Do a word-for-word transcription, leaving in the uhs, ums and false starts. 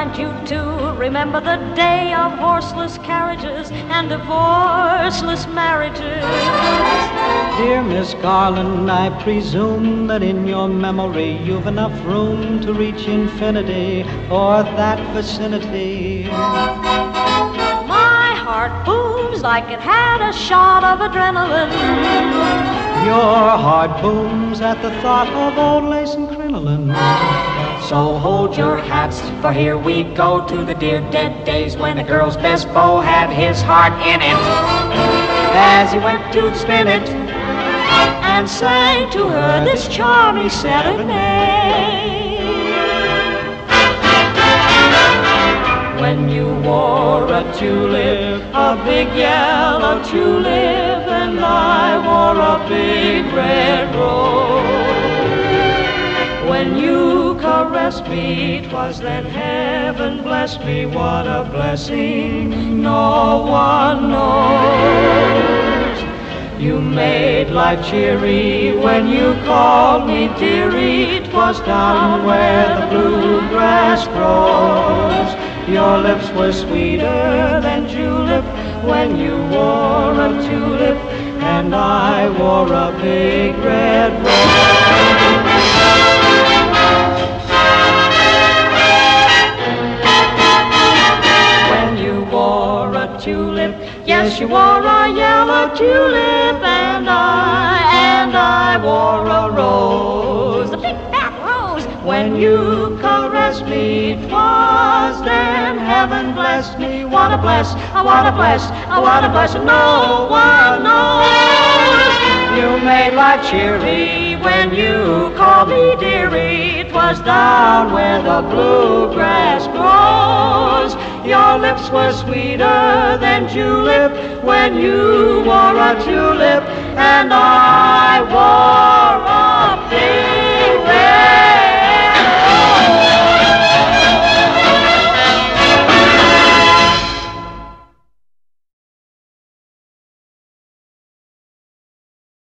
remind you to remember the day of horseless carriages and divorceless marriages. Dear Miss Garland, I presume that in your memory you've enough room to reach infinity or that vicinity. My heart booms like it had a shot of adrenaline. Your heart booms at the thought of old lace and crinoline. So hold your hats, for here we go to the dear dead days when a girl's best beau had his heart in it. As he went to spin it and sang to her this charming serenade. When you wore a tulip, a big yellow tulip, and I wore a big red rose. When you caressed me, 'twas then heaven blessed me. What a blessing no one knows. You made life cheery when you called me dearie. 'Twas down where the bluegrass grows. Your lips were sweeter than julep when you wore a tulip, and I wore a big red rose. When you wore a tulip, yes, you wore a yellow tulip, and I, and I wore a rose, a big fat rose. When you caressed me, 'twas then heaven blessed me. What a bless, I what a bless, I what a bless, no one knows. You made life cheery when you called me dearie. 'Twas down where the bluegrass grows. Your lips were sweeter than julep when you wore a tulip, and I wore a big